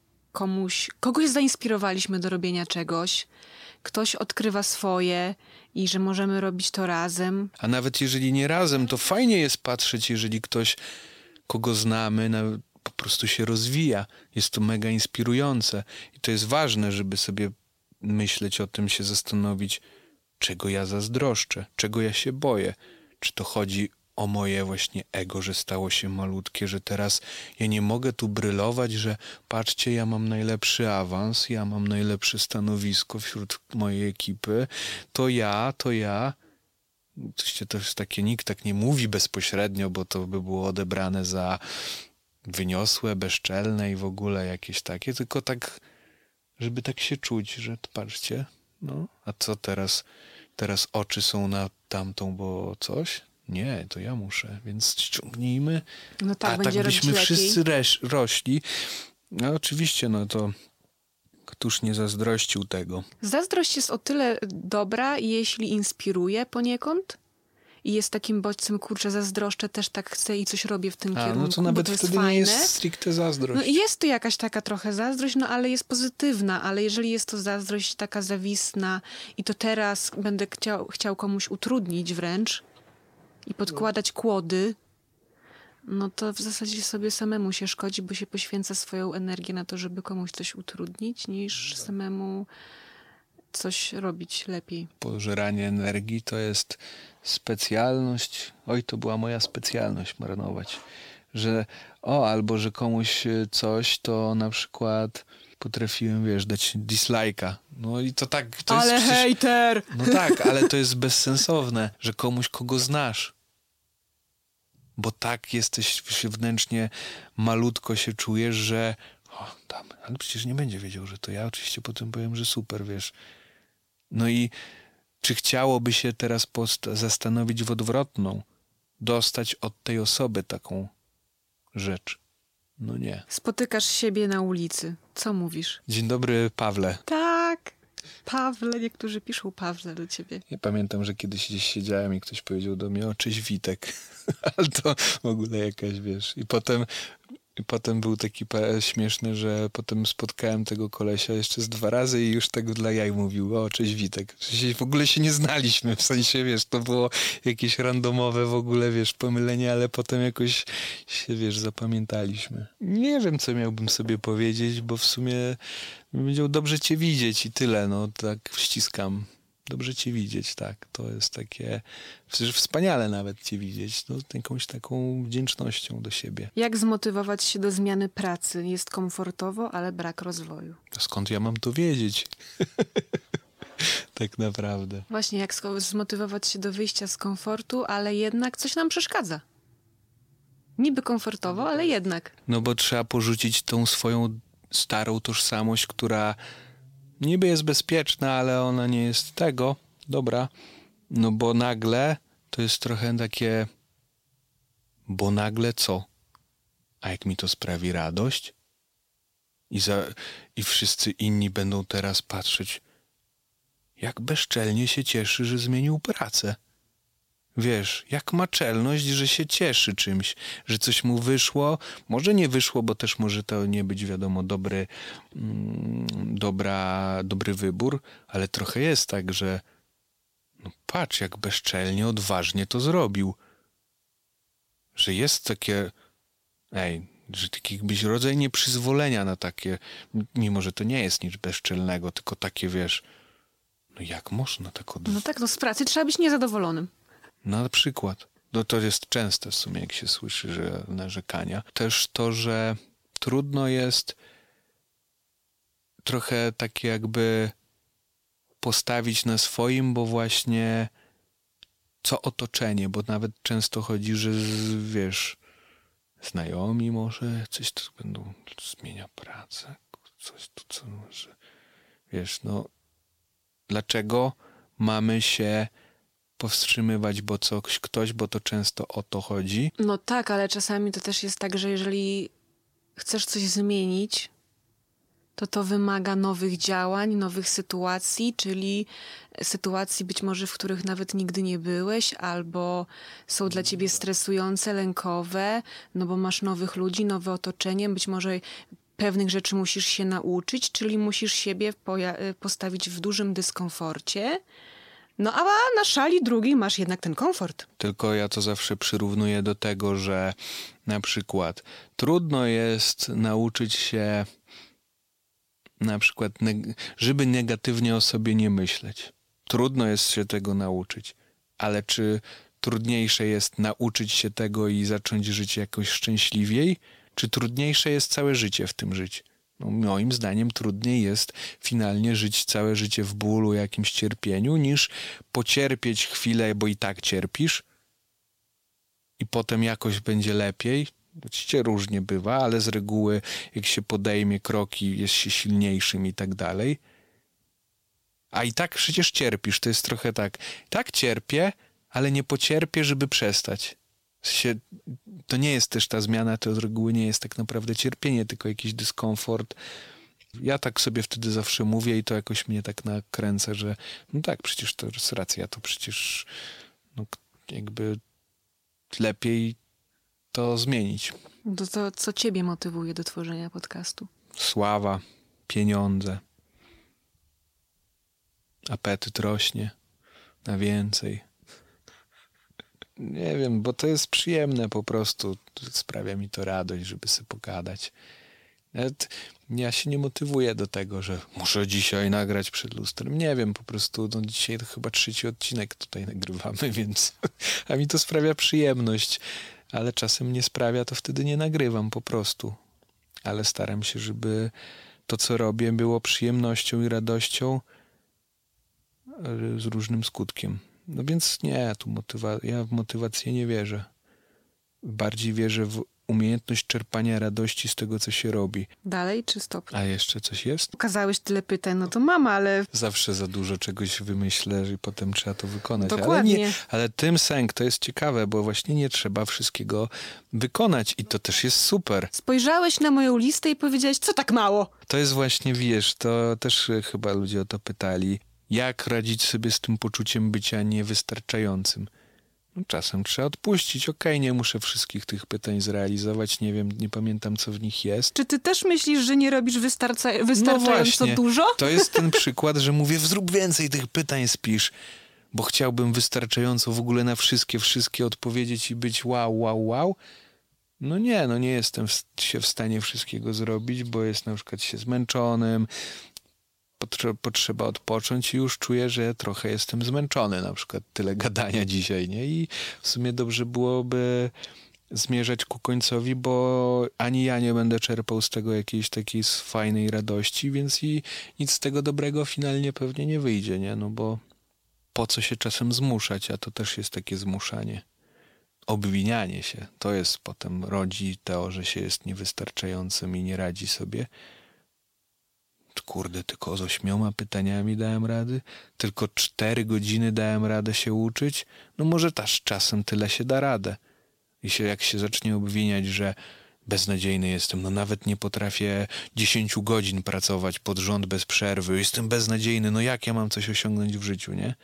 Speaker 2: kogoś zainspirowaliśmy do robienia czegoś, ktoś odkrywa swoje i że możemy robić to razem.
Speaker 1: A nawet jeżeli nie razem, to fajnie jest patrzeć, jeżeli ktoś, kogo znamy, po prostu się rozwija. Jest to mega inspirujące. I to jest ważne, żeby sobie myśleć o tym, się zastanowić, czego ja zazdroszczę, czego ja się boję. Czy to chodzi o moje właśnie ego, że stało się malutkie, że teraz ja nie mogę tu brylować, że patrzcie, ja mam najlepszy awans, ja mam najlepsze stanowisko wśród mojej ekipy, to ja. Oczywiście to jest takie, nikt tak nie mówi bezpośrednio, bo to by było odebrane za wyniosłe, bezczelne i w ogóle jakieś takie, tylko tak, żeby tak się czuć, że to patrzcie, no, a co teraz? Teraz oczy są na tamtą, bo coś? Nie, to ja muszę, więc ściągnijmy.
Speaker 2: No tak,
Speaker 1: a
Speaker 2: będzie
Speaker 1: tak byśmy
Speaker 2: robić lepiej.
Speaker 1: wszyscy rośli. No oczywiście, no to któż nie zazdrościł tego.
Speaker 2: Zazdrość jest o tyle dobra, jeśli inspiruje poniekąd i jest takim bodźcem, kurczę, zazdroszczę, też tak chcę i coś robię w tym kierunku,
Speaker 1: no to nawet
Speaker 2: bo to jest
Speaker 1: wtedy
Speaker 2: fajne.
Speaker 1: nie jest stricte zazdrość.
Speaker 2: No i jest to jakaś taka trochę zazdrość, no ale jest pozytywna, ale jeżeli jest to zazdrość taka zawistna i to teraz będę chciał komuś utrudnić wręcz i podkładać kłody, no to w zasadzie sobie samemu się szkodzi, bo się poświęca swoją energię na to, żeby komuś coś utrudnić, niż samemu coś robić lepiej.
Speaker 1: Pożeranie energii to jest specjalność. Oj, to była moja specjalność, marnować. Że albo że komuś coś, to na przykład potrafiłem, wiesz, dać dislike'a. No i to tak... To
Speaker 2: ale
Speaker 1: jest przecież,
Speaker 2: hejter!
Speaker 1: no tak, ale to jest bezsensowne, że komuś, kogo znasz. Bo tak jesteś wewnętrznie, malutko się czujesz, że tam, ale przecież nie będzie wiedział, że to ja. Oczywiście potem powiem, że super, wiesz. No i czy chciałoby się teraz zastanowić w odwrotną, dostać od tej osoby taką rzecz? No nie.
Speaker 2: Spotykasz siebie na ulicy. Co mówisz?
Speaker 1: Dzień dobry, Pawle.
Speaker 2: Tak, Pawle. Niektórzy piszą Pawle do ciebie.
Speaker 1: Ja pamiętam, że kiedyś gdzieś siedziałem i ktoś powiedział do mnie, cześć Witek. Ale to w ogóle jakaś, wiesz. I potem był taki śmieszny, że potem spotkałem tego kolesia jeszcze z 2 razy i już tego dla jaj mówił, cześć Witek. W ogóle się nie znaliśmy, w sensie, wiesz, to było jakieś randomowe w ogóle, wiesz, pomylenie, ale potem jakoś się, wiesz, zapamiętaliśmy. Nie wiem, co miałbym sobie powiedzieć, bo w sumie powiedział, dobrze cię widzieć i tyle, no tak ściskam. Dobrze cię widzieć, tak. To jest takie, przecież wspaniale nawet cię widzieć, no, jakąś taką wdzięcznością do siebie.
Speaker 2: Jak zmotywować się do zmiany pracy? Jest komfortowo, ale brak rozwoju.
Speaker 1: Skąd ja mam to wiedzieć? Tak naprawdę.
Speaker 2: Właśnie, jak zmotywować się do wyjścia z komfortu, ale jednak coś nam przeszkadza. Niby komfortowo, ale jednak.
Speaker 1: No bo trzeba porzucić tą swoją starą tożsamość, która niby jest bezpieczna, ale ona nie jest tego. Dobra. No bo nagle to jest trochę takie... Bo nagle co? A jak mi to sprawi radość? I wszyscy inni będą teraz patrzeć, jak bezczelnie się cieszy, że zmienił pracę. Wiesz, jak ma czelność, że się cieszy czymś, że coś mu wyszło. Może nie wyszło, bo też może to nie być, wiadomo, dobry wybór, ale trochę jest tak, że no patrz, jak bezczelnie, odważnie to zrobił. Że jest takie, że taki jakbyś rodzaj nieprzyzwolenia na takie, mimo że to nie jest nic bezczelnego, tylko takie, wiesz, no jak można tak
Speaker 2: No tak, no z pracy trzeba być niezadowolonym.
Speaker 1: Na przykład. No to jest częste w sumie, jak się słyszy, że narzekania. Też to, że trudno jest trochę takie jakby postawić na swoim, bo właśnie co otoczenie, bo nawet często chodzi, że wiesz, znajomi może coś tu będą, zmienia pracę, coś tu co może, wiesz, no dlaczego mamy się powstrzymywać, bo ktoś, bo to często o to chodzi.
Speaker 2: No tak, ale czasami to też jest tak, że jeżeli chcesz coś zmienić, to wymaga nowych działań, nowych sytuacji, czyli sytuacji być może, w których nawet nigdy nie byłeś, albo są dla ciebie stresujące, lękowe, no bo masz nowych ludzi, nowe otoczenie, być może pewnych rzeczy musisz się nauczyć, czyli musisz siebie postawić w dużym dyskomforcie. No a na szali drugiej masz jednak ten komfort.
Speaker 1: Tylko ja to zawsze przyrównuję do tego, że na przykład trudno jest nauczyć się na przykład, żeby negatywnie o sobie nie myśleć. Trudno jest się tego nauczyć, ale czy trudniejsze jest nauczyć się tego i zacząć żyć jakoś szczęśliwiej, czy trudniejsze jest całe życie w tym żyć? No, moim zdaniem trudniej jest finalnie żyć całe życie w bólu, jakimś cierpieniu, niż pocierpieć chwilę, bo i tak cierpisz i potem jakoś będzie lepiej. Oczywiście różnie bywa, ale z reguły jak się podejmie kroki, jest się silniejszym i tak dalej. A i tak przecież cierpisz, to jest trochę tak. Tak cierpię, ale nie pocierpię, żeby przestać. To nie jest też ta zmiana, to z reguły nie jest tak naprawdę cierpienie, tylko jakiś dyskomfort. Ja tak sobie wtedy zawsze mówię i to jakoś mnie tak nakręca, że no tak, przecież to jest racja, to przecież no, jakby lepiej to zmienić.
Speaker 2: To co ciebie motywuje do tworzenia podcastu?
Speaker 1: Sława, pieniądze. Apetyt rośnie na więcej. Nie wiem, bo to jest przyjemne po prostu. Sprawia mi to radość, żeby sobie pogadać. Nawet ja się nie motywuję do tego, że muszę dzisiaj nagrać przed lustrem. Nie wiem, po prostu dzisiaj to chyba 3. odcinek tutaj nagrywamy, więc a mi to sprawia przyjemność. Ale czasem nie sprawia, to wtedy nie nagrywam po prostu. Ale staram się, żeby to, co robię, było przyjemnością i radością z różnym skutkiem. No więc nie, ja w motywację nie wierzę. Bardziej wierzę w umiejętność czerpania radości z tego, co się robi.
Speaker 2: Dalej czy stop?
Speaker 1: A jeszcze coś jest?
Speaker 2: Pokazałeś tyle pytań, no to mam, ale...
Speaker 1: Zawsze za dużo czegoś wymyślę i potem trzeba to wykonać.
Speaker 2: Dokładnie.
Speaker 1: Ale tym sęk to jest ciekawe, bo właśnie nie trzeba wszystkiego wykonać i to też jest super.
Speaker 2: Spojrzałeś na moją listę i powiedziałeś, co tak mało?
Speaker 1: To jest właśnie, wiesz, to też chyba ludzie o to pytali. Jak radzić sobie z tym poczuciem bycia niewystarczającym? No, czasem trzeba odpuścić. Okej, nie muszę wszystkich tych pytań zrealizować. Nie wiem, nie pamiętam, co w nich jest.
Speaker 2: Czy ty też myślisz, że nie robisz wystarczająco
Speaker 1: No właśnie,
Speaker 2: dużo?
Speaker 1: To jest ten przykład, że mówię, zrób więcej tych pytań, spisz, bo chciałbym wystarczająco w ogóle na wszystkie odpowiedzieć i być wow. No nie jestem się w stanie wszystkiego zrobić, bo jest na przykład się zmęczonym, potrzeba odpocząć i już czuję, że trochę jestem zmęczony, na przykład tyle gadania dzisiaj, nie? I w sumie dobrze byłoby zmierzać ku końcowi, bo ani ja nie będę czerpał z tego jakiejś takiej fajnej radości, więc i nic z tego dobrego finalnie pewnie nie wyjdzie, nie? No bo po co się czasem zmuszać, a to też jest takie zmuszanie. Obwinianie się, to jest potem rodzi to, że się jest niewystarczającym i nie radzi sobie. Kurde, tylko z 8 pytaniami dałem rady? Tylko 4 godziny dałem radę się uczyć? No może też czasem tyle się da radę. I jak się zacznie obwiniać, że beznadziejny jestem, no nawet nie potrafię 10 godzin pracować pod rząd bez przerwy, jestem beznadziejny, no jak ja mam coś osiągnąć w życiu, nie?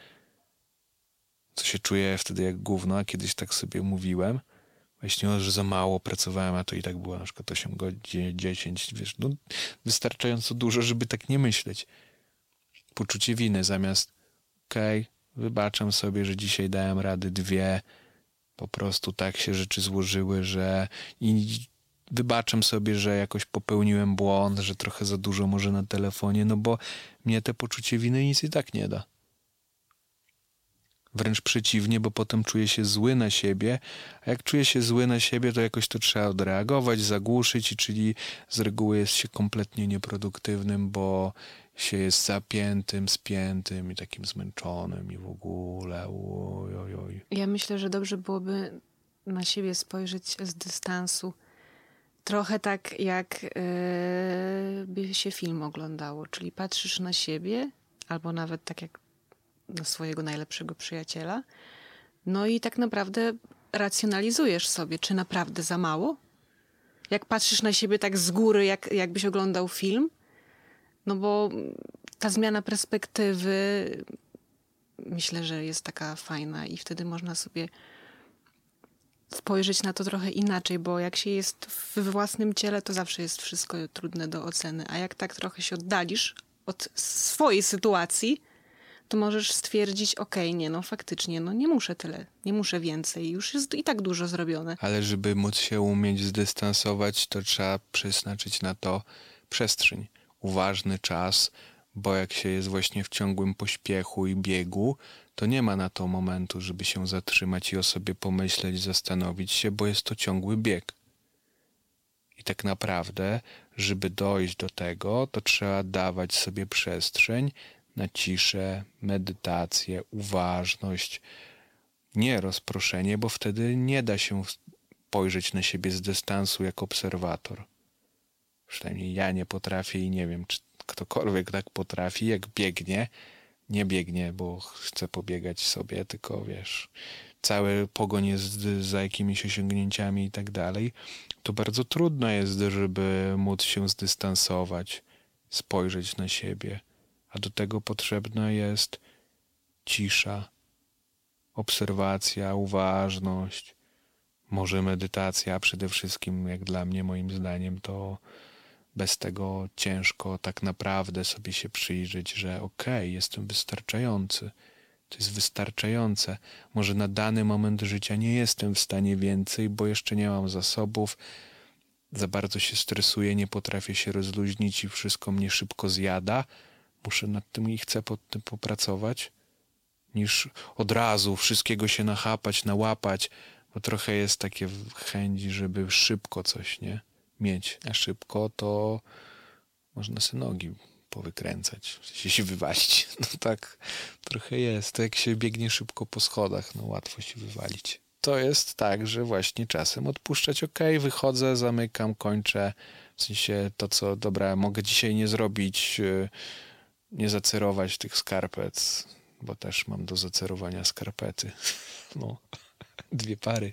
Speaker 1: Co się czuję wtedy jak gówno, a kiedyś tak sobie mówiłem. Właśnie, że za mało pracowałem, a to i tak było na przykład 8 godzin, 10, wiesz, no wystarczająco dużo, żeby tak nie myśleć. Poczucie winy zamiast wybaczam sobie, że dzisiaj dałem rady 2, po prostu tak się rzeczy złożyły, że i wybaczam sobie, że jakoś popełniłem błąd, że trochę za dużo może na telefonie, no bo mnie te poczucie winy nic i tak nie da. Wręcz przeciwnie, bo potem czuję się zły na siebie, a jak czuję się zły na siebie, to jakoś to trzeba odreagować, zagłuszyć, czyli z reguły jest się kompletnie nieproduktywnym, bo się jest zapiętym, spiętym i takim zmęczonym i w ogóle oj.
Speaker 2: Ja myślę, że dobrze byłoby na siebie spojrzeć z dystansu. Trochę tak, jak by się film oglądało, czyli patrzysz na siebie, albo nawet tak jak na swojego najlepszego przyjaciela. No i tak naprawdę racjonalizujesz sobie, czy naprawdę za mało? Jak patrzysz na siebie tak z góry, jakbyś oglądał film, no bo ta zmiana perspektywy myślę, że jest taka fajna i wtedy można sobie spojrzeć na to trochę inaczej, bo jak się jest w własnym ciele, to zawsze jest wszystko trudne do oceny, a jak tak trochę się oddalisz od swojej sytuacji, to możesz stwierdzić, faktycznie, nie muszę tyle, nie muszę więcej, już jest i tak dużo zrobione.
Speaker 1: Ale żeby móc się umieć zdystansować, to trzeba przeznaczyć na to przestrzeń, uważny czas, bo jak się jest właśnie w ciągłym pośpiechu i biegu, to nie ma na to momentu, żeby się zatrzymać i o sobie pomyśleć, zastanowić się, bo jest to ciągły bieg. I tak naprawdę, żeby dojść do tego, to trzeba dawać sobie przestrzeń na ciszę, medytację, uważność, nie rozproszenie, bo wtedy nie da się spojrzeć na siebie z dystansu jak obserwator. Przynajmniej ja nie potrafię i nie wiem, czy ktokolwiek tak potrafi, jak biegnie. Nie biegnie, bo chce pobiegać sobie, tylko wiesz, cały pogoń jest za jakimiś osiągnięciami i tak dalej. To bardzo trudno jest, żeby móc się zdystansować, spojrzeć na siebie. A do tego potrzebna jest cisza, obserwacja, uważność, może medytacja, a przede wszystkim, jak dla mnie, moim zdaniem, to bez tego ciężko tak naprawdę sobie się przyjrzeć, że okej, jestem wystarczający. To jest wystarczające. Może na dany moment życia nie jestem w stanie więcej, bo jeszcze nie mam zasobów, za bardzo się stresuję, nie potrafię się rozluźnić i wszystko mnie szybko zjada. Muszę nad tym i chcę pod tym popracować, niż od razu wszystkiego się nachapać, nałapać, bo trochę jest takie chęci, żeby szybko coś, nie? Mieć. A szybko to można sobie nogi powykręcać, w sensie się wywalić. No tak trochę jest. To jak się biegnie szybko po schodach, no łatwo się wywalić. To jest tak, że właśnie czasem odpuszczać, wychodzę, zamykam, kończę. W sensie to, co dobra, mogę dzisiaj nie zrobić, nie zacerować tych skarpet, bo też mam do zacerowania skarpety. No, 2 pary.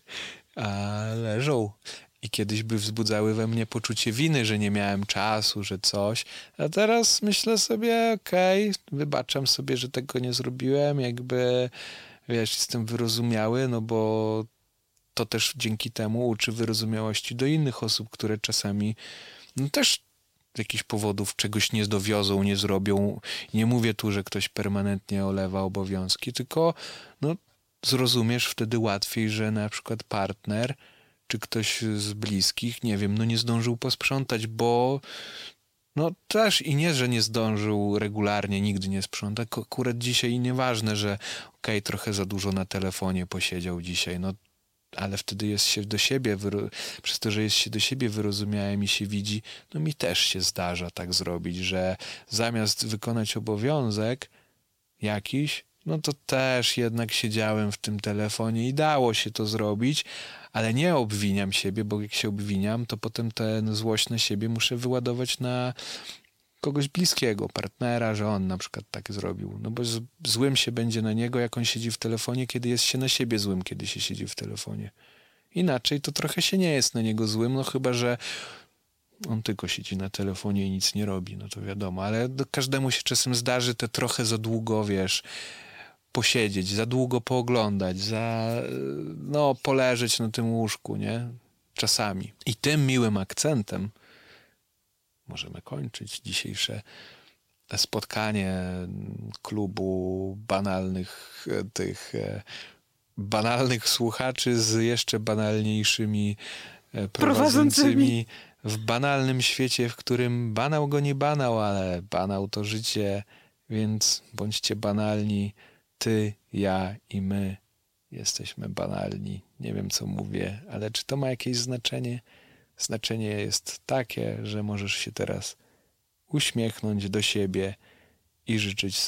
Speaker 1: A leżą. I kiedyś by wzbudzały we mnie poczucie winy, że nie miałem czasu, że coś. A teraz myślę sobie, wybaczam sobie, że tego nie zrobiłem. Jakby, wiesz, jestem wyrozumiały, no bo to też dzięki temu uczy wyrozumiałości do innych osób, które czasami no też z jakichś powodów czegoś nie dowiozą, nie zrobią. Nie mówię tu, że ktoś permanentnie olewa obowiązki, tylko no, zrozumiesz wtedy łatwiej, że na przykład partner czy ktoś z bliskich, nie wiem, no nie zdążył posprzątać, bo no też i nie, że nie zdążył regularnie, nigdy nie sprząta. Akurat dzisiaj nieważne, że trochę za dużo na telefonie posiedział dzisiaj, no ale wtedy jest się do siebie, przez to, że jest się do siebie wyrozumiałym i się widzi, no mi też się zdarza tak zrobić, że zamiast wykonać obowiązek jakiś, no to też jednak siedziałem w tym telefonie i dało się to zrobić, ale nie obwiniam siebie, bo jak się obwiniam, to potem tę złość na siebie muszę wyładować na kogoś bliskiego, partnera, że on na przykład tak zrobił. No bo złym się będzie na niego, jak on siedzi w telefonie, kiedy jest się na siebie złym, kiedy się siedzi w telefonie. Inaczej to trochę się nie jest na niego złym, no chyba, że on tylko siedzi na telefonie i nic nie robi, no to wiadomo, ale każdemu się czasem zdarzy te trochę za długo, wiesz, posiedzieć, za długo pooglądać, no poleżeć na tym łóżku, nie? Czasami. I tym miłym akcentem możemy kończyć dzisiejsze spotkanie klubu banalnych słuchaczy z jeszcze banalniejszymi prowadzącymi w banalnym świecie, w którym banał go nie banał, ale banał to życie, więc bądźcie banalni. Ty, ja i my jesteśmy banalni. Nie wiem, co mówię, ale czy to ma jakieś znaczenie? Znaczenie jest takie, że możesz się teraz uśmiechnąć do siebie i życzyć